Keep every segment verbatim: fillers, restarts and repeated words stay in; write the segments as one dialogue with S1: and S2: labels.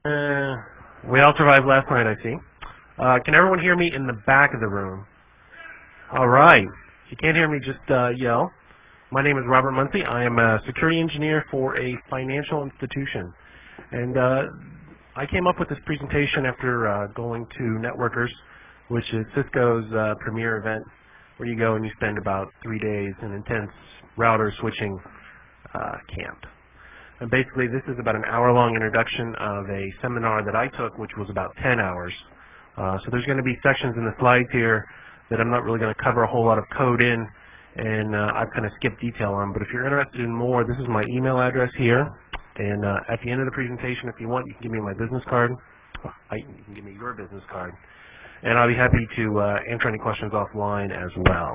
S1: Uh, we all survived last night, I see. Uh, can everyone hear me in the back of the room? All right. If you can't hear me, just uh, yell. My name is Robert Muncy. I am a security engineer for a financial institution. And uh, I came up with this presentation after uh, going to Networkers, which is Cisco's uh, premier event, where you go and you spend about three days in intense router switching uh, camp. And basically, this is about an hour-long introduction of a seminar that I took, which was about ten hours. Uh, so there's going to be sections in the slides here that I'm not really going to cover a whole lot of code in, and uh, I've kind of skipped detail on. But if you're interested in more, this is my email address here. And uh, at the end of the presentation, if you want, you can give me my business card. I, you can give me your business card. And I'll be happy to uh, answer any questions offline as well.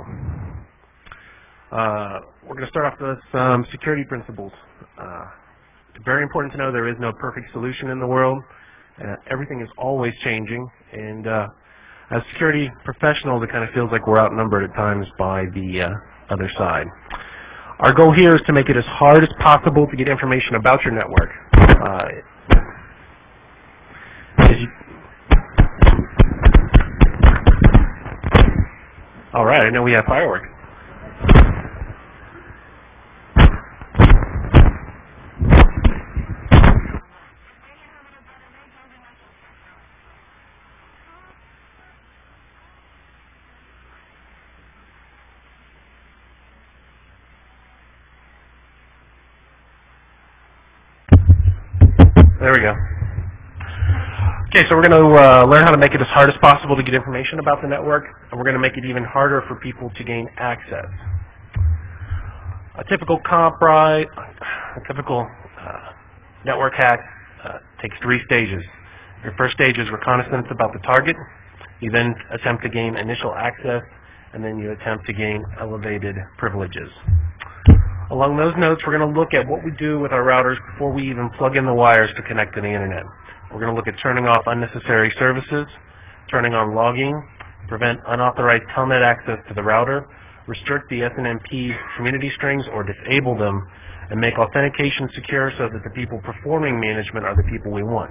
S1: Uh, we're going to start off with some security principles. Uh, it's very important to know there is no perfect solution in the world. Uh, everything is always changing. And uh, as security professionals, it kind of feels like we're outnumbered at times by the uh, other side. Our goal here is to make it as hard as possible to get information about your network. Uh, you All right, I know we have fireworks. There we go. Okay, so we're going to uh, learn how to make it as hard as possible to get information about the network, and we're going to make it even harder for people to gain access. A typical compri, a typical uh, network hack uh, takes three stages. Your first stage is reconnaissance about the target. You then attempt to gain initial access, and then you attempt to gain elevated privileges. Along those notes, we're going to look at what we do with our routers before we even plug in the wires to connect to the internet. We're going to look at turning off unnecessary services, turning on logging, prevent unauthorized telnet access to the router, restrict the S N M P community strings or disable them, and make authentication secure so that the people performing management are the people we want.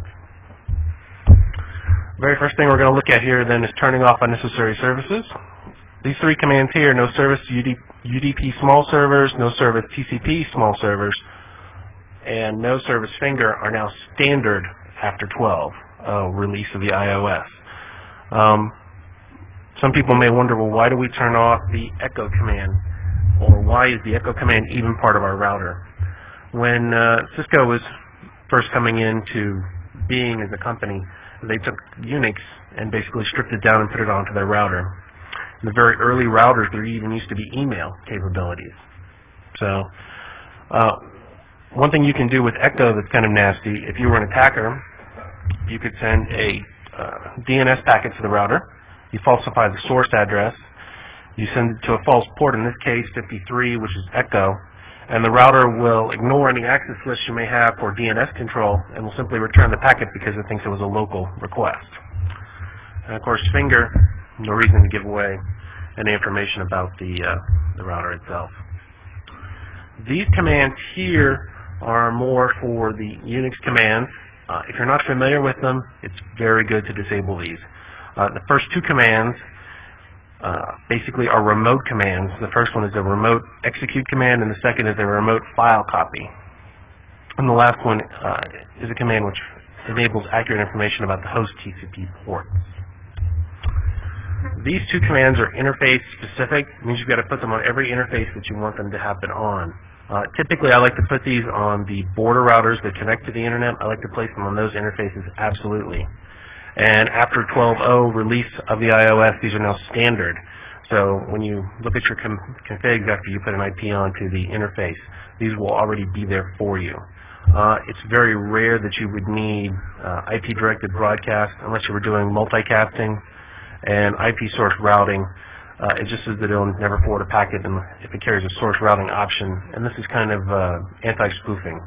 S1: The very first thing we're going to look at here then is turning off unnecessary services. These three commands here, no service U D P small servers, no service T C P small servers, and no service finger are now standard after twelve, uh, release of the iOS. Um, some people may wonder, well, why do we turn off the echo command? Or why is the echo command even part of our router? When uh, Cisco was first coming into being as a company, they took Unix and basically stripped it down and put it onto their router. In the very early routers, there even used to be email capabilities. So uh, one thing you can do with Echo that's kind of nasty, if you were an attacker, you could send a uh, D N S packet to the router. You falsify the source address. You send it to a false port, in this case fifty-three, which is Echo, and the router will ignore any access lists you may have for D N S control and will simply return the packet because it thinks it was a local request. And of course, finger, no reason to give away any information about the, uh, the router itself. These commands here are more for the Unix commands. Uh, if you're not familiar with them, it's very good to disable these. Uh, the first two commands uh, basically are remote commands. The first one is a remote execute command, and the second is a remote file copy. And the last one uh, is a command which enables accurate information about the host T C P ports. These two commands are interface specific. It means you've got to put them on every interface that you want them to happen on. Uh, typically, I like to put these on the border routers that connect to the internet. I like to place them on those interfaces absolutely. And after twelve point oh release of the iOS, these are now standard. So when you look at your com configs after you put an I P onto the interface, these will already be there for you. Uh, it's very rare that you would need uh, I P-directed broadcast unless you were doing multicasting. And I P source routing, uh, it just says that it'll never forward a packet if it carries a source routing option, and this is kind of uh, anti-spoofing.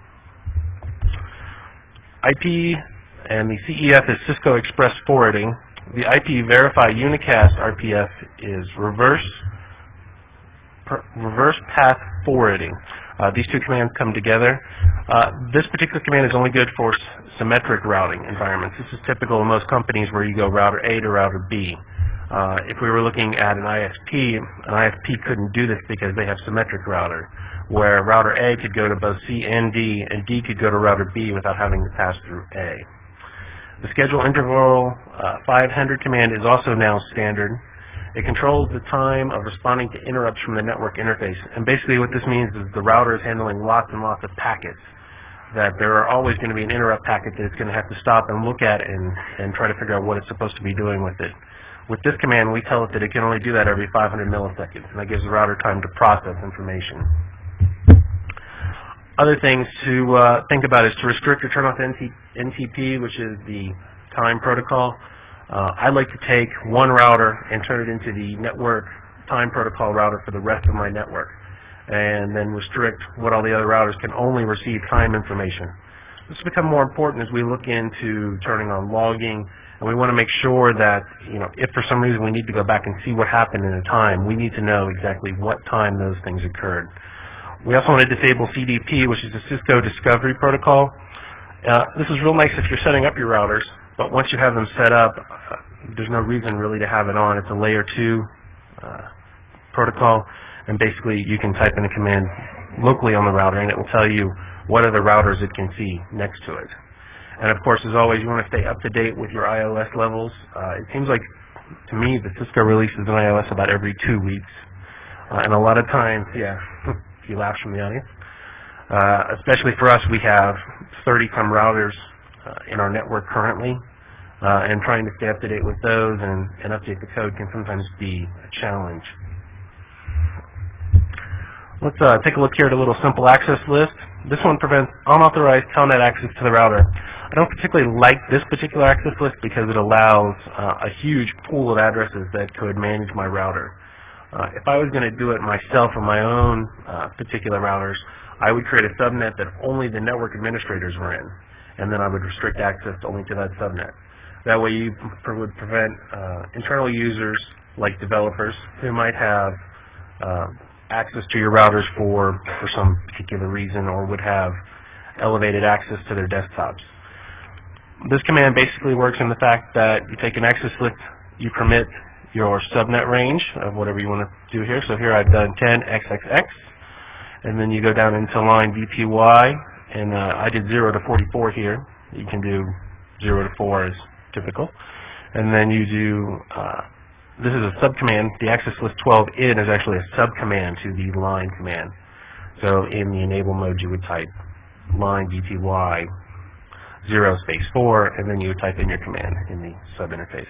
S1: I P and the C E F is Cisco Express Forwarding. The I P Verify Unicast R P F is reverse per, reverse path forwarding. Uh, these two commands come together. Uh, this particular command is only good for symmetric routing environments. This is typical in most companies where you go router A to router B. Uh, if we were looking at an I S P, an I S P couldn't do this because they have symmetric router, where router A could go to both C and D, and D could go to router B without having to pass through A. The schedule interval uh, five hundred command is also now standard. It controls the time of responding to interrupts from the network interface. And basically what this means is the router is handling lots and lots of packets, that there are always going to be an interrupt packet that it's going to have to stop and look at and, and try to figure out what it's supposed to be doing with it. With this command, we tell it that it can only do that every five hundred milliseconds, and that gives the router time to process information. Other things to uh, think about is to restrict or turn off N T P, which is the time protocol. Uh, I like to take one router and turn it into the network time protocol router for the rest of my network, and then restrict what all the other routers can only receive time information. This will become more important as we look into turning on logging, and we want to make sure that, you know, if for some reason we need to go back and see what happened in a time, we need to know exactly what time those things occurred. We also want to disable C D P, which is the Cisco Discovery Protocol. Uh, this is real nice if you're setting up your routers, but once you have them set up, uh, there's no reason really to have it on. It's a layer two uh, protocol, and basically you can type in a command locally on the router, and it will tell you what other routers it can see next to it. And of course, as always, you want to stay up to date with your I O S levels. Uh, it seems like, to me, that Cisco releases an I O S about every two weeks. Uh, and a lot of times, yeah, a few laughs from the audience. Uh, especially for us, we have thirty some routers uh, in our network currently, uh, and trying to stay up to date with those and, and update the code can sometimes be a challenge. Let's uh, take a look here at a little simple access list. This one prevents unauthorized telnet access to the router. I don't particularly like this particular access list because it allows uh, a huge pool of addresses that could manage my router. Uh, if I was going to do it myself on my own uh, particular routers, I would create a subnet that only the network administrators were in, and then I would restrict access only to that subnet. That way you would prevent uh, internal users, like developers, who might have uh, access to your routers for, for some particular reason, or would have elevated access to their desktops. This command basically works in the fact that you take an access list, you permit your subnet range of whatever you want to do here. So here I've done ten X X X, and then you go down into line V P Y, and uh, I did zero to forty-four here. You can do zero to four as typical. And then you do, uh, this is a subcommand. The access list twelve in is actually a subcommand to the line command. So in the enable mode, you would type line V P Y zero space four, and then you would type in your command in the sub interface.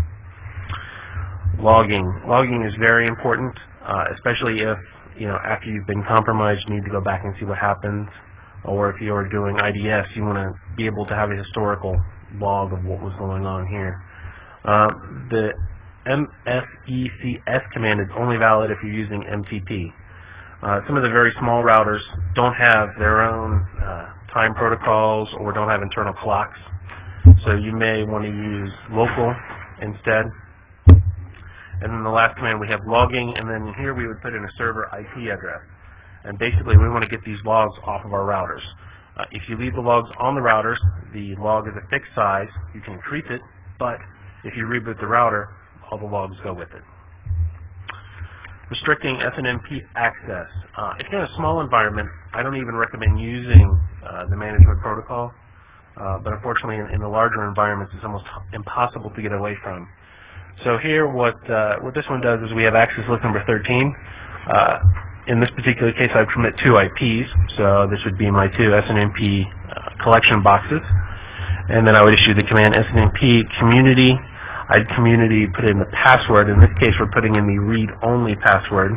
S1: Logging. Logging is very important, uh, especially if, you know, after you've been compromised, you need to go back and see what happened, or if you're doing I D S, you want to be able to have a historical log of what was going on here. Uh, the M F E C S command is only valid if you're using M T P. Uh, some of the very small routers don't have their own uh, time protocols or don't have internal clocks, so you may want to use local instead. And then the last command, we have logging, and then here we would put in a server I P address. And basically we want to get these logs off of our routers. Uh, if you leave the logs on the routers, the log is a fixed size. You can increase it, but if you reboot the router, all the logs go with it. Restricting S N M P access. Uh, if you're in a small environment, I don't even recommend using uh, the management protocol, uh, but unfortunately in, in the larger environments it's almost impossible to get away from. So here what, uh, what this one does is we have access list number thirteen. Uh, in this particular case I permit two I Ps, so this would be my two S N M P uh, collection boxes. And then I would issue the command S N M P community. I'd community put in the password. In this case we're putting in the read-only password.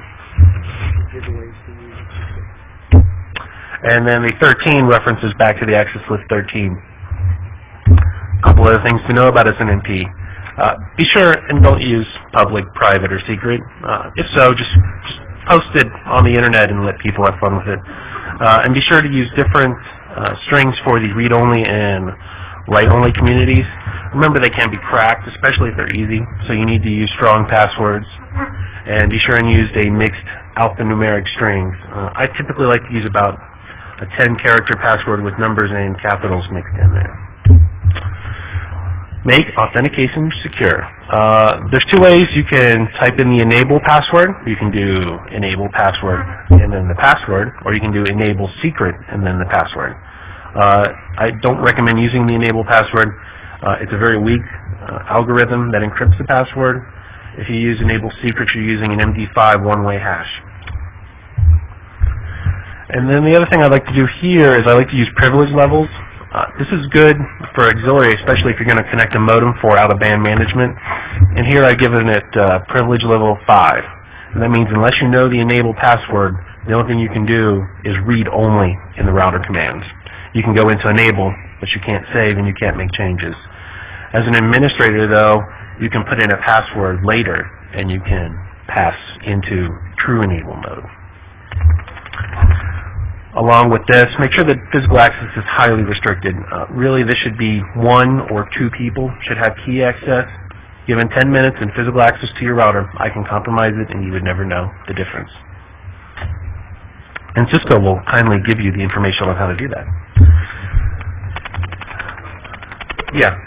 S1: And then the thirteen references back to the access list thirteen. A couple other things to know about S N M P. Uh, be sure and don't use public, private, or secret. Uh, if so, just, just post it on the internet and let people have fun with it. Uh, and be sure to use different uh, strings for the read-only and write-only communities. Remember, they can be cracked, especially if they're easy, so you need to use strong passwords. And be sure and use a mixed alphanumeric strings. Uh, I typically like to use about a ten character password with numbers and capitals mixed in there. Make authentication secure. Uh, there's two ways you can type in the enable password. You can do enable password and then the password, or you can do enable secret and then the password. Uh, I don't recommend using the enable password. Uh, it's a very weak uh, algorithm that encrypts the password. If you use enable secret, you're using an M D five one-way hash. And then the other thing I like to do here is I like to use privilege levels. Uh, this is good for auxiliary, especially if you're going to connect a modem for out-of-band management. And here I've given it uh, privilege level five. And that means unless you know the enable password, the only thing you can do is read only in the router commands. You can go into enable, but you can't save and you can't make changes. As an administrator, though, you can put in a password later and you can pass into true enable mode. Along with this, make sure that physical access is highly restricted. Uh, really, this should be one or two people should have key access. Given ten minutes and physical access to your router, I can compromise it and you would never know the difference. And Cisco will kindly give you the information on how to do that. Yeah.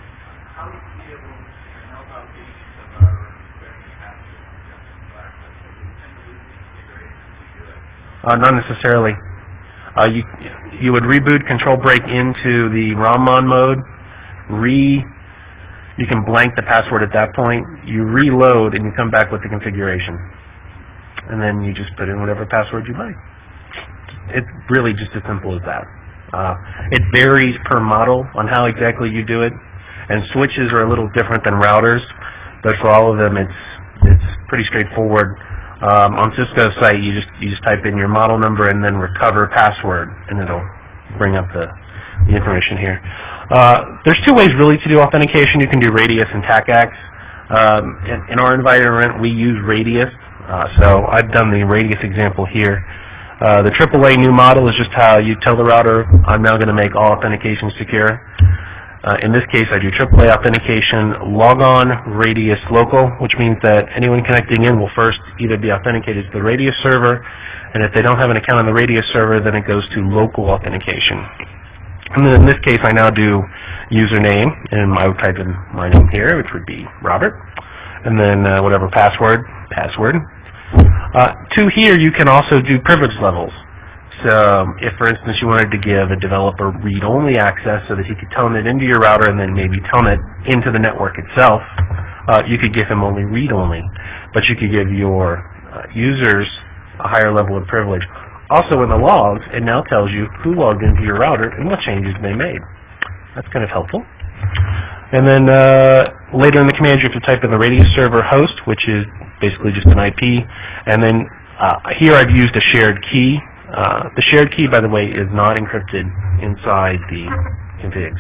S1: Uh, not necessarily. Uh, you you would reboot control break into the ROMmon mode. Re you can blank the password at that point. You reload and you come back with the configuration, and then you just put in whatever password you like. It's really just as simple as that. Uh, it varies per model on how exactly you do it, and switches are a little different than routers, but for all of them, it's it's pretty straightforward. Um, on Cisco's site, you just you just type in your model number and then recover password, and it'll bring up the, the information here. Uh, there's two ways really to do authentication. You can do Radius and TACACS. Um, in, in our environment, we use Radius, uh, so I've done the Radius example here. Uh, the triple A new model is just how you tell the router, I'm now going to make all authentication secure. Uh, in this case, I do triple A authentication, logon, Radius local, which means that anyone connecting in will first either be authenticated to the Radius server, and if they don't have an account on the Radius server, then it goes to local authentication. And then in this case, I now do username, and I would type in my name here, which would be Robert, and then uh, whatever password, password. Uh, to here, you can also do privilege levels. So if, for instance, you wanted to give a developer read-only access so that he could telnet into your router and then maybe telnet into the network itself, uh, you could give him only read-only. But you could give your uh, users a higher level of privilege. Also in the logs, it now tells you who logged into your router and what changes they made. That's kind of helpful. And then uh, later in the command, you have to type in the Radius server host, which is basically just an I P. And then uh, here I've used a shared key. Uh, the shared key, by the way, is not encrypted inside the configs.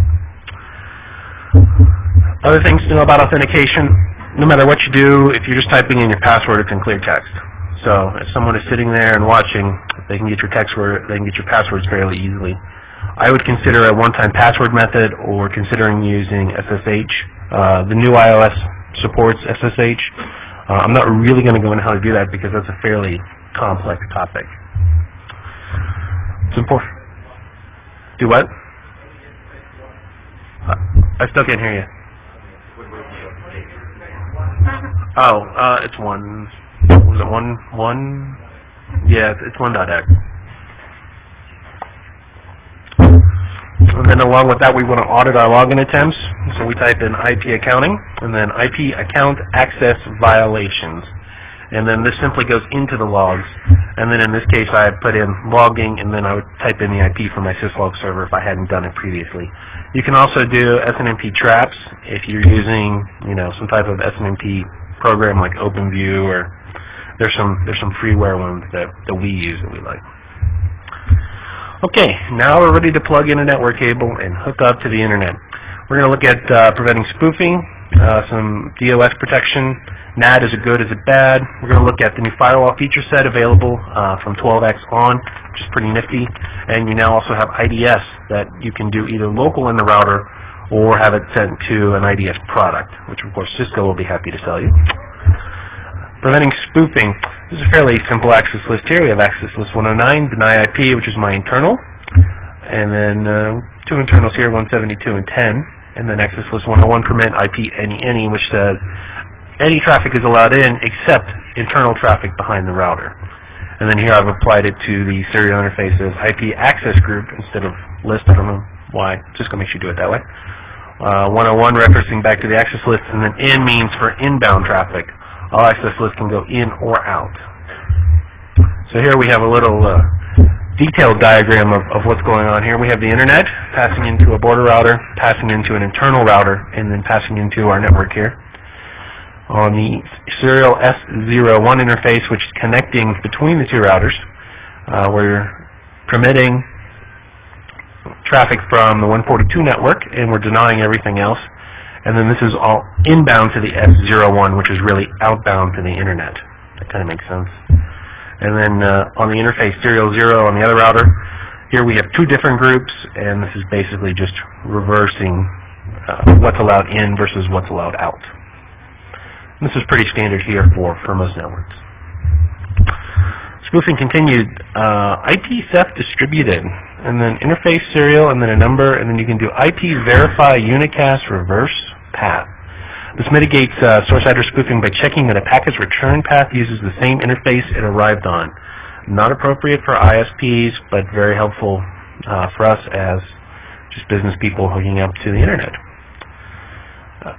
S1: Other things to know about authentication, no matter what you do, if you're just typing in your password, it's in clear text. So if someone is sitting there and watching, they can get your text word, they can get your passwords fairly easily. I would consider a one-time password method or considering using S S H. Uh, the new iOS supports S S H. Uh, I'm not really going to go into how to do that because that's a fairly complex topic. It's important. Do what? Uh, I still can't hear you. Oh, uh, it's one. Was it one? One? Yeah, it's one dot X. And then along with that, we want to audit our login attempts. So we type in I P accounting and then I P account access violations. And then this simply goes into the logs. And then in this case, I put in logging, and then I would type in the I P for my syslog server if I hadn't done it previously. You can also do S N M P traps if you're using, you know, some type of S N M P program like OpenView, or there's some there's some freeware ones that, that we use that we like. Okay, now we're ready to plug in a network cable and hook up to the internet. We're going to look at uh, preventing spoofing, uh, some DOS protection. N A T, is it good, is it bad? We're going to look at the new firewall feature set available uh, from twelve X on, which is pretty nifty. And you now also have I D S that you can do either local in the router or have it sent to an I D S product, which of course Cisco will be happy to sell you. Preventing spoofing. This is a fairly simple access list here. We have access list one oh nine, deny I P, which is my internal, and then uh, two internals here, one seventy-two and ten, and then access list one oh one, permit I P any any, which says any traffic is allowed in except internal traffic behind the router. And then here I've applied it to the serial interface as I P access group instead of list. I don't know why, just going to make sure you do it that way. Uh, one oh one referencing back to the access list, and then in means for inbound traffic. All access lists can go in or out. So here we have a little uh, detailed diagram of, of what's going on here. We have the internet passing into a border router, passing into an internal router, and then passing into our network here. On the serial S zero one interface, which is connecting between the two routers, uh, we're permitting traffic from the one forty-two network, and we're denying everything else. And then this is all inbound to the S zero one, which is really outbound to the internet. That kind of makes sense. And then uh, on the interface serial zero on the other router, here we have two different groups, and this is basically just reversing uh, what's allowed in versus what's allowed out. And this is pretty standard here for, for most networks. Spoofing continued, uh, I P theft distributed, and then interface serial, and then a number, and then you can do I P verify unicast reverse path. This mitigates uh, source address spoofing by checking that a packet's return path uses the same interface it arrived on. Not appropriate for I S Ps, but very helpful uh, for us as just business people hooking up to the internet. Uh,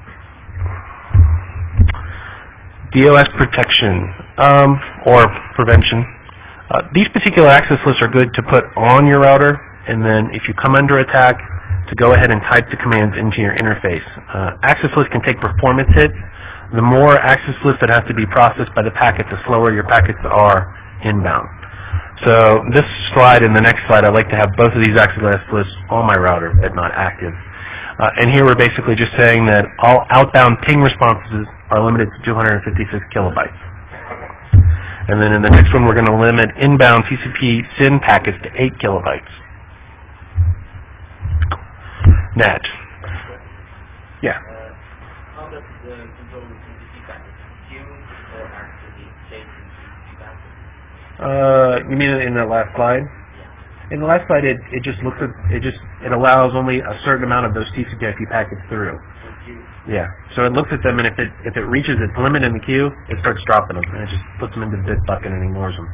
S1: DOS protection um, or prevention. Uh, these particular access lists are good to put on your router, and then if you come under attack, to go ahead and type the commands into your interface. Uh, access lists can take performance hits. The more access lists that have to be processed by the packet, the slower your packets are inbound. So this slide and the next slide, I'd like to have both of these access lists on my router and not active. Uh, and here we're basically just saying that all outbound ping responses are limited to two hundred fifty-six kilobytes. And then in the next one, we're going to limit inbound T C P S Y N packets to eight kilobytes. Nat. Yeah.
S2: Uh, how does the control the T C P packets? Queue or actually change the T C P packets?
S1: Uh, you mean in the last slide?
S2: Yeah.
S1: In the last slide, it it just looks at it just it allows only a certain amount of those T C P I P packets through. Yeah. So it looks at them, and if it if it reaches its limit in the queue, it starts dropping them, and it just puts them into the bit bucket and ignores them.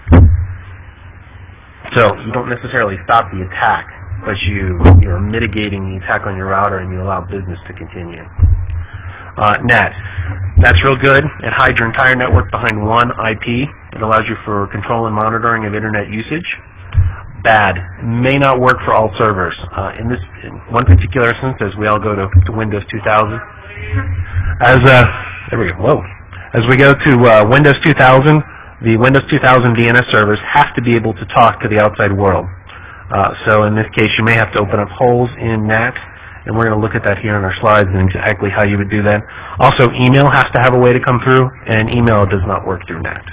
S1: So you don't necessarily stop the attack, but you you're mitigating the attack on your router, and you allow business to continue. Uh, N A T. That's real good. It hides your entire network behind one I P. It allows you for control and monitoring of internet usage. Bad. May not work for all servers. Uh, in this in one particular instance, as we all go to, to Windows two thousand, as uh, there we go. Whoa. As we go to uh, Windows two thousand, the Windows two thousand D N S servers have to be able to talk to the outside world. Uh, so in this case, you may have to open up holes in N A T, and we're going to look at that here in our slides and exactly how you would do that. Also, email has to have a way to come through, and email does not work through N A T.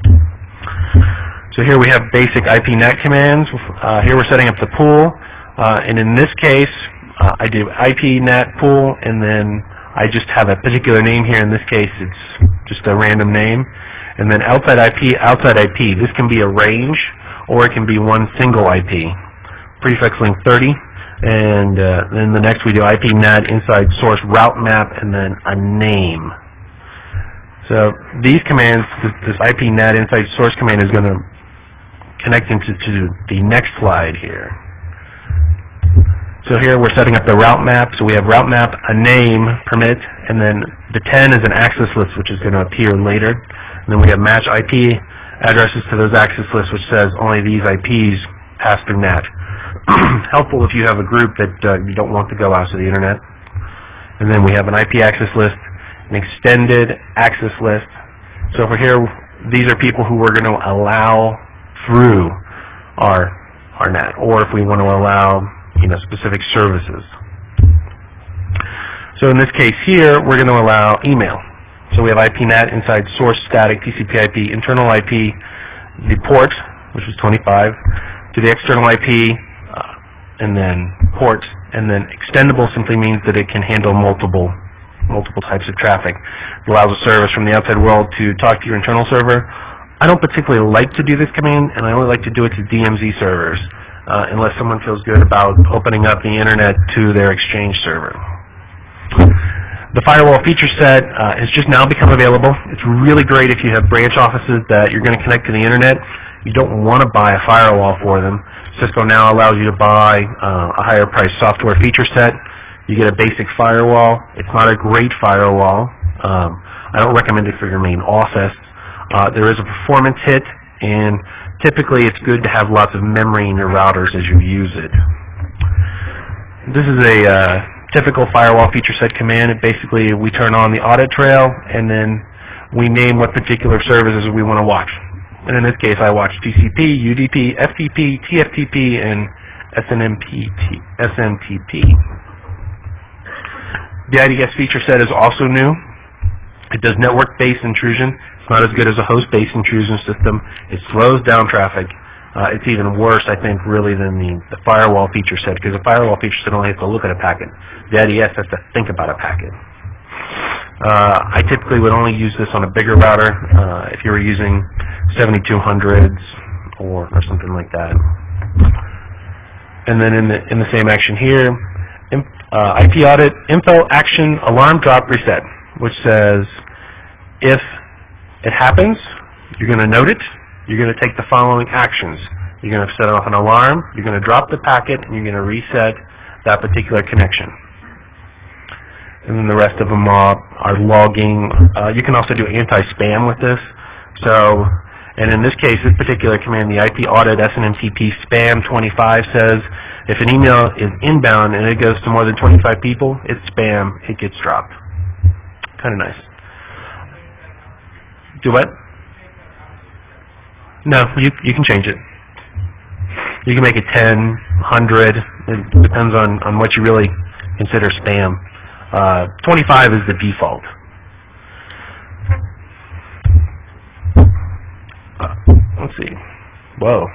S1: So here we have basic I P N A T commands. Uh, here we're setting up the pool, uh, and in this case, uh, I do I P N A T pool, and then I just have a particular name here. In this case, it's just a random name. And then outside I P, outside I P. This can be a range, or it can be one single I P. Prefix link thirty, and uh, then the next we do I P N A T inside source route map, and then a name. So these commands, this, this I P N A T inside source command is going to connect into to the next slide here. So here we're setting up the route map. So we have route map, a name, permit, and then the ten is an access list, which is going to appear later. And then we have match I P addresses to those access lists, which says only these I Ps pass through N A T. Helpful if you have a group that uh, you don't want to go out to the internet. And then we have an I P access list, an extended access list. So for here, these are people who we're going to allow through our our N A T, or if we want to allow, you know, specific services. So in this case here, we're going to allow email. So we have I P N A T inside source static T C P I P, internal I P, the port, which is twenty-five, to the external I P, uh, and then port, and then extendable simply means that it can handle multiple multiple types of traffic. It allows a service from the outside world to talk to your internal server, I don't particularly like to do this command, and I only like to do it to D M Z servers, uh, unless someone feels good about opening up the internet to their Exchange server. The firewall feature set uh, has just now become available. It's really great if you have branch offices that you're going to connect to the internet. You don't want to buy a firewall for them. Cisco now allows you to buy uh, a higher priced software feature set. You get a basic firewall. It's not a great firewall. Um, I don't recommend it for your main office. Uh, there is a performance hit, and typically it's good to have lots of memory in your routers as you use it. This is a uh, typical firewall feature set command. It basically, we turn on the audit trail, and then we name what particular services we want to watch. And in this case, I watch T C P, U D P, F T P, T F T P, and S N M P T, S N T P. The I D S feature set is also new. It does network-based intrusion. It's not as good as a host-based intrusion system. It slows down traffic. Uh, it's even worse, I think, really, than the, the firewall feature set, because the firewall feature set only has to look at a packet. The I D S has to think about a packet. Uh, I typically would only use this on a bigger router uh, if you were using seventy-two hundreds or, or something like that. And then in the, in the same action here, imp, uh, I P audit, info, action, alarm, drop, reset, which says if it happens, you're going to note it. You're going to take the following actions. You're going to set off an alarm, you're going to drop the packet, and you're going to reset that particular connection. And then the rest of them are, are logging. Uh, you can also do anti-spam with this. So, and in this case, this particular command, the I P audit S N M T P spam twenty-five says if an email is inbound and it goes to more than twenty-five people, it's spam, it gets dropped. Kind of nice. Do what? No, you you can change it. You can make it ten, one hundred. It depends on, on what you really consider spam. Uh, twenty-five is the default. Uh, let's see. Whoa.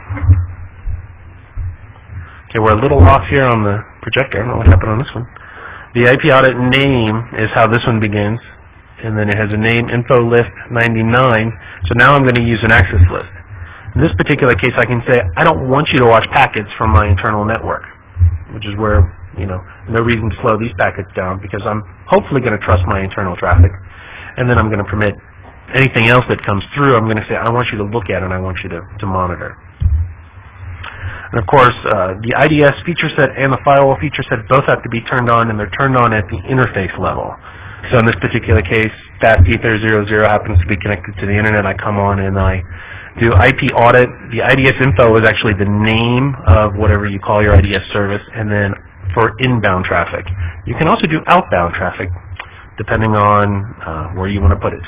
S1: Okay, we're a little off here on the projector. I don't know what happened on this one. The I P audit name is how this one begins. And then it has a name, info list ninety-nine. So now I'm going to use an access list. In this particular case, I can say, I don't want you to watch packets from my internal network, which is where, you know, no reason to slow these packets down because I'm hopefully going to trust my internal traffic. And then I'm going to permit anything else that comes through, I'm going to say, I want you to look at it and I want you to, to monitor. And of course, uh, the I D S feature set and the firewall feature set both have to be turned on, and they're turned on at the interface level. So in this particular case, Fast Ether zero zero happens to be connected to the internet. I come on and I do I P audit. The I D S info is actually the name of whatever you call your I D S service, and then for inbound traffic. You can also do outbound traffic, depending on uh, where you want to put it.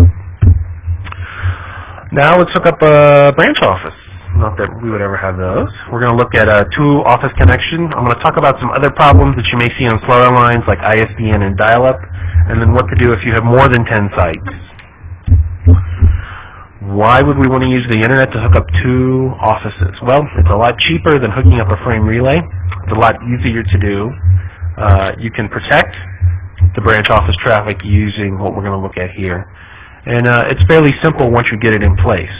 S1: Now let's hook up a branch office. Not that we would ever have those. We're going to look at a two-office connection. I'm going to talk about some other problems that you may see on slower lines like I S D N and dial-up, and then what to do if you have more than ten sites. Why would we want to use the internet to hook up two offices? Well, it's a lot cheaper than hooking up a frame relay. It's a lot easier to do. Uh, you can protect the branch office traffic using what we're going to look at here. And uh, it's fairly simple once you get it in place.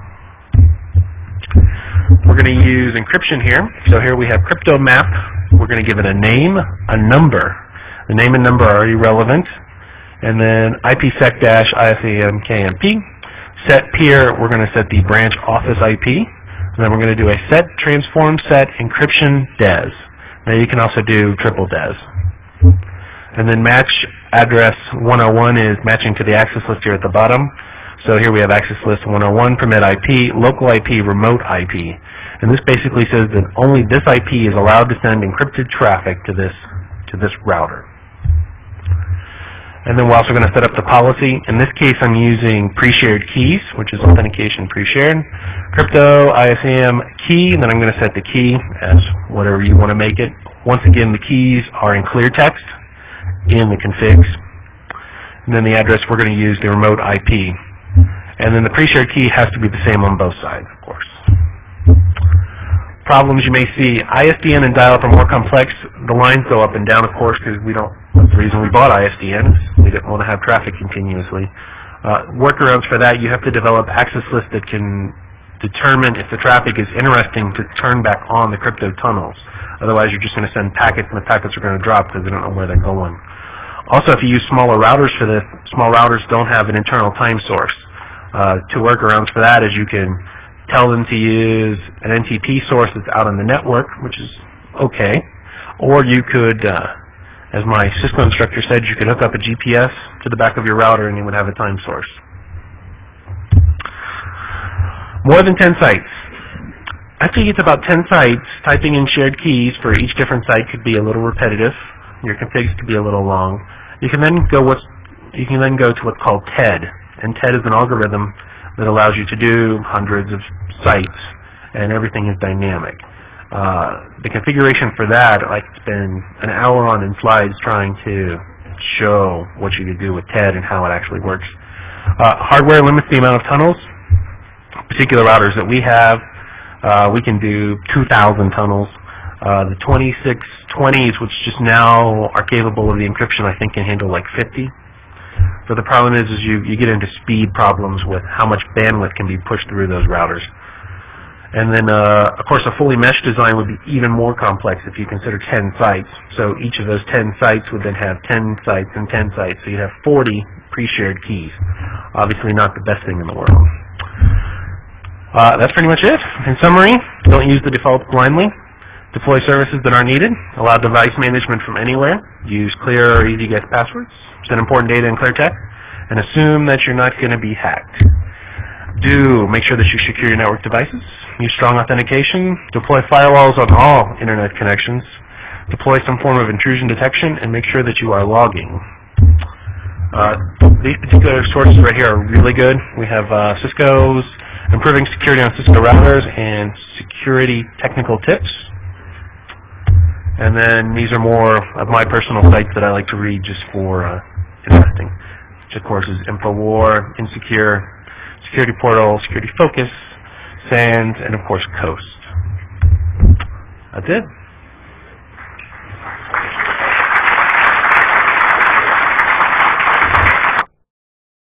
S1: We're going to use encryption here. So here we have CryptoMap. We're going to give it a name, a number. The name and number are irrelevant. And then IPsec-I S A M K M P. Set peer, we're going to set the branch office I P. And then we're going to do a set transform set encryption des. Now you can also do triple des. And then match address one oh one is matching to the access list here at the bottom. So here we have access list one oh one, permit I P, local I P, remote I P. And this basically says that only this I P is allowed to send encrypted traffic to this, to this router. And then we're also going to set up the policy. In this case, I'm using pre-shared keys, which is authentication pre-shared. Crypto I S A M key, and then I'm going to set the key as whatever you want to make it. Once again, the keys are in clear text in the configs. And then the address, we're going to use the remote I P. And then the pre-shared key has to be the same on both sides, of course. Problems you may see, I S D N and dial-up are more complex. The lines go up and down, of course, because we don't, that's the reason we bought I S D N. We didn't want to have traffic continuously. Uh, workarounds for that, you have to develop access lists that can determine if the traffic is interesting to turn back on the crypto tunnels. Otherwise, you're just going to send packets, and the packets are going to drop because they don't know where they're going. Also, if you use smaller routers for this, small routers don't have an internal time source. Uh, two workarounds for that is you can tell them to use an N T P source that's out on the network, which is okay, or you could, uh, as my Cisco instructor said, you could hook up a G P S to the back of your router and you would have a time source. More than ten sites. After you get to about ten sites, typing in shared keys for each different site could be a little repetitive. Your configs could be a little long. You can then go what's you can then go to what's called T E D, and T E D is an algorithm that allows you to do hundreds of sites, and everything is dynamic. Uh, the configuration for that, I could spend an hour on in slides trying to show what you could do with T E D and how it actually works. Uh, hardware limits the amount of tunnels. Particular routers that we have, uh, we can do two thousand tunnels. Uh, the twenty-six twenties, which just now are capable of the encryption, I think can handle like fifty. But the problem is, is you, you get into speed problems with how much bandwidth can be pushed through those routers. And then, uh, of course, a fully meshed design would be even more complex if you consider ten sites. So each of those ten sites would then have ten sites and ten sites. So you'd have forty pre-shared keys. Obviously not the best thing in the world. Uh, that's pretty much it. In summary, don't use the defaults blindly. Deploy services that are needed. Allow device management from anywhere. Use clear or easy guess passwords. Send important data in clear text. And assume that you're not going to be hacked. Do make sure that you secure your network devices. Use strong authentication. Deploy firewalls on all internet connections. Deploy some form of intrusion detection, and make sure that you are logging. Uh, these particular sources right here are really good. We have uh, Cisco's Improving Security on Cisco Routers and Security Technical Tips. And then these are more of my personal sites that I like to read just for uh, investing, which of course is InfoWar, Insecure, Security Portal, Security Focus, SANS, and of course Coast. That's it.